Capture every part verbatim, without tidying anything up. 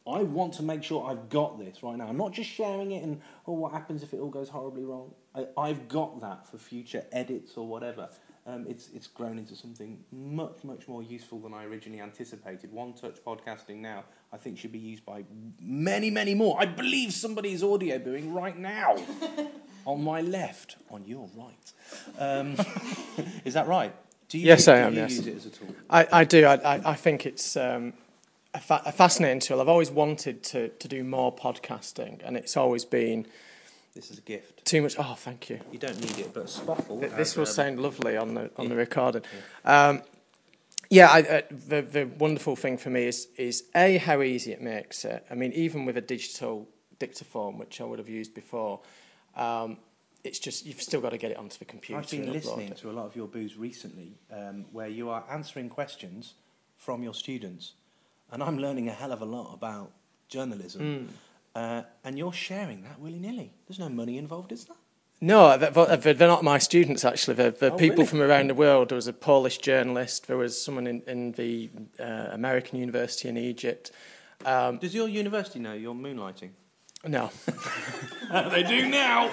I want to make sure I've got this right now. I'm not just sharing it and, oh, what happens if it all goes horribly wrong? I, I've got that for future edits or whatever. Um, it's it's grown into something much, much more useful than I originally anticipated. One-touch podcasting now, I think, should be used by many, many more. I believe somebody's audio booing right now. On my left, on your right. Um, is that right? Do you, yes, do I am, you yes. use it as a tool? I, I do. I, I, I think it's um, a, fa- a fascinating tool. I've always wanted to, to do more podcasting, and it's always been... This is a gift. Too much... Oh, thank you. You don't need it, but Spoffle... Th- This will um, sound lovely on the on yeah. the recording. Yeah, um, yeah I, uh, the, the wonderful thing for me is, is, A, how easy it makes it. I mean, even with a digital dictaphone, which I would have used before... Um, It's just, you've still got to get it onto the computer. I've been and listening upload it. to a lot of your boos recently um, where you are answering questions from your students. And I'm learning a hell of a lot about journalism. Mm. Uh, and you're sharing that willy-nilly. There's no money involved, is there? No, they're, they're not my students, actually. They're, they're Oh, people really? from around the world. There was a Polish journalist. There was someone in, in the uh, American university in Egypt. Um, Does your university know you're moonlighting? no. They do now!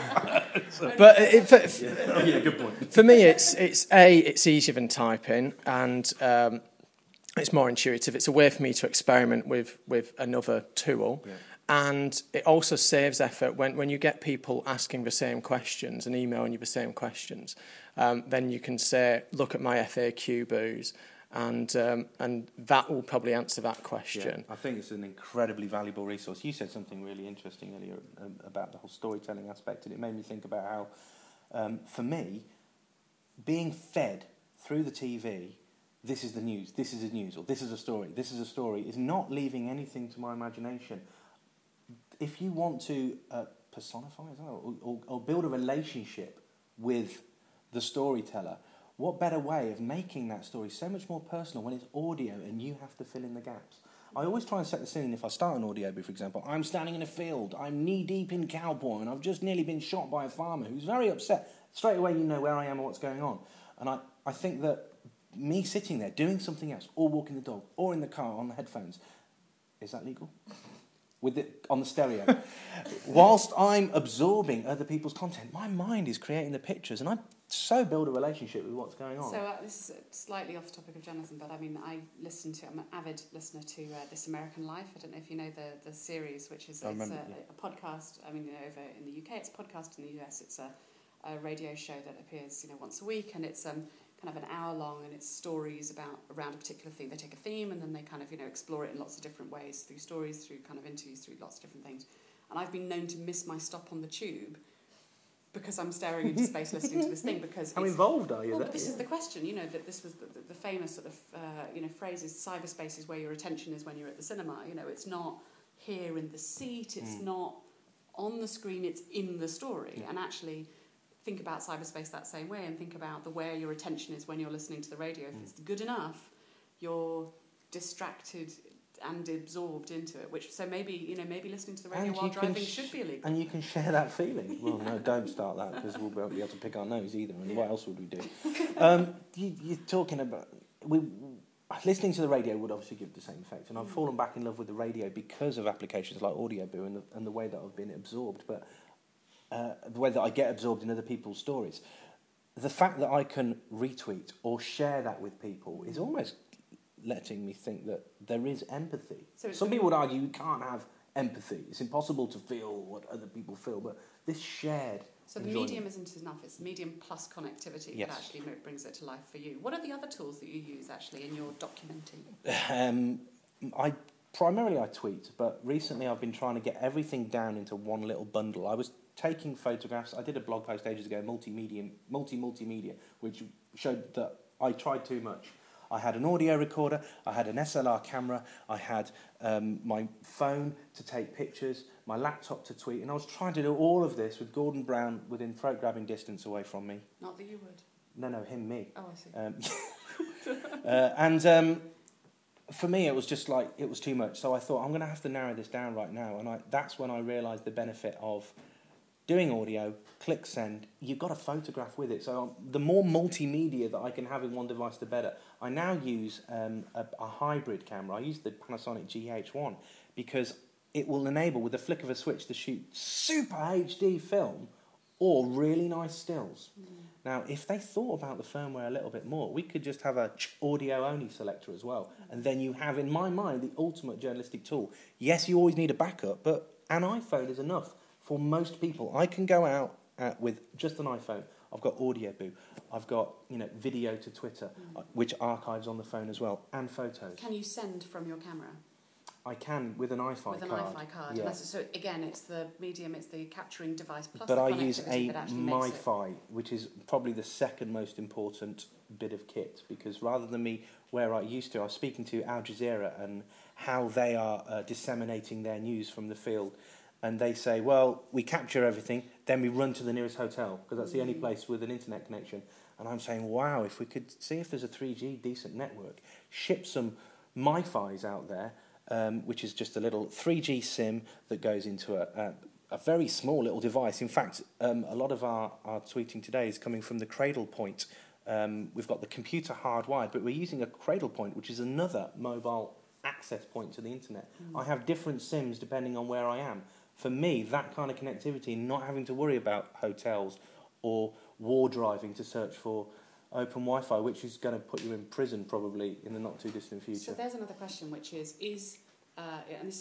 But it, for, yeah. Oh, yeah, good point. for me, it's, it's A, it's easier than typing, and um, it's more intuitive. It's a way for me to experiment with, with another tool. Yeah. And it also saves effort when, when you get people asking the same questions and emailing you the same questions. Um, then you can say, look at my F A Q boos, and um, and that will probably answer that question. Yeah, I think it's an incredibly valuable resource. You said something really interesting earlier um, about the whole storytelling aspect, and it made me think about how, um, for me, being fed through the T V, this is the news, this is the news, or this is a story, this is a story, is not leaving anything to my imagination. If you want to uh, personify or, or, or build a relationship with the storyteller, what better way of making that story so much more personal when it's audio and you have to fill in the gaps? I always try and set the scene. If I start an audio book, for example, I'm standing in a field, I'm knee-deep in cowboy, and I've just nearly been shot by a farmer who's very upset. Straight away you know where I am and what's going on. And I, I think that me sitting there doing something else, or walking the dog, or in the car on the headphones, is that legal? With it on the stereo. Whilst I'm absorbing other people's content, my mind is creating the pictures, and I so build a relationship with what's going on. So uh, this is slightly off the topic of journalism, but I mean, I listen to, I'm an avid listener to uh, This American Life. I don't know if you know the, the series, which is I it's remember, a, yeah. a podcast. I mean, you know, over in the U K, it's a podcast. In the U S, it's a, a radio show that appears, you know, once a week, and it's um, kind of an hour long, and it's stories about around a particular theme. They take a theme, and then they kind of, you know, explore it in lots of different ways, through stories, through kind of interviews, through lots of different things. And I've been known to miss my stop on the tube because I'm staring into space listening to this thing. Because how it's, involved are you? well, there? but this Yeah. is the question. You know that this was the, the, the famous sort of uh, you know phrases. Cyberspace is where your attention is when you're at the cinema. You know, it's not here in the seat. It's Mm. not on the screen. It's in the story. Yeah. And actually, think about cyberspace that same way, and think about the where your attention is when you're listening to the radio. If Mm. it's good enough, you're distracted and absorbed into it. Which so maybe you know maybe listening to the radio And while you can driving sh- should be illegal. And you can share that feeling. Well, no, don't start that, because we'll won't be able to pick our nose either. And what else would we do? Um, you, you're talking about we listening to the radio would obviously give the same effect. And I've fallen back in love with the radio because of applications like Audioboo and the, and the way that I've been absorbed, but uh, the way that I get absorbed in other people's stories. The fact that I can retweet or share that with people is almost letting me think that there is empathy. So it's Some people would argue you can't have empathy. It's impossible to feel what other people feel, but this shared So the enjoyment. medium isn't enough. It's medium plus connectivity Yes. that actually mo- brings it to life for you. What are the other tools that you use actually in your documenting? Um, I primarily I tweet, but recently I've been trying to get everything down into one little bundle. I was taking photographs. I did a blog post ages ago, multimedia, multi-multimedia, which showed that I tried too much. I had an audio recorder, I had an S L R camera, I had um, my phone to take pictures, my laptop to tweet, and I was trying to do all of this with Gordon Brown within throat-grabbing distance away from me. Not that you would. No, no, him, me. Oh, I see. Um, uh, and um, for me, it was just like, it was too much. So I thought, I'm going to have to narrow this down right now. And I, that's when I realised the benefit of doing audio, click send, you've got a photograph with it. So the more multimedia that I can have in one device, the better. I now use um, a, a hybrid camera. I use the Panasonic G H one because it will enable, with the flick of a switch, to shoot super H D film or really nice stills. Mm. Now, if they thought about the firmware a little bit more, we could just have a audio-only selector as well. Mm. And then you have, in my mind, the ultimate journalistic tool. Yes, you always need a backup, but an iPhone is enough for most people. I can go out uh, with just an iPhone. I've got Audio Boo. I've got, you know, video to Twitter, mm. uh, which archives on the phone as well, and photos. Can you send from your camera? I can with an iFi card. With an iFi card. Yeah. And that's, so again, it's the medium, it's the capturing device plus but the I connectivity use a that actually makes it. MiFi, which is probably the second most important bit of kit, because rather than me where I used to, I was speaking to Al Jazeera and how they are uh, disseminating their news from the field. And they say, well, we capture everything, then we run to the nearest hotel, because that's mm. the only place with an internet connection. And I'm saying, wow, if we could see if there's a three G decent network, ship some MiFis out there, um, which is just a little three G SIM that goes into a, a, a very small little device. In fact, um, a lot of our, our tweeting today is coming from the Cradle Point. Um, we've got the computer hardwired, but we're using a Cradle Point, which is another mobile access point to the internet. Mm. I have different SIMs depending on where I am. For me, that kind of connectivity, not having to worry about hotels or war driving to search for open Wi-Fi, which is going to put you in prison probably in the not too distant future. So there's another question, which is, is uh, and this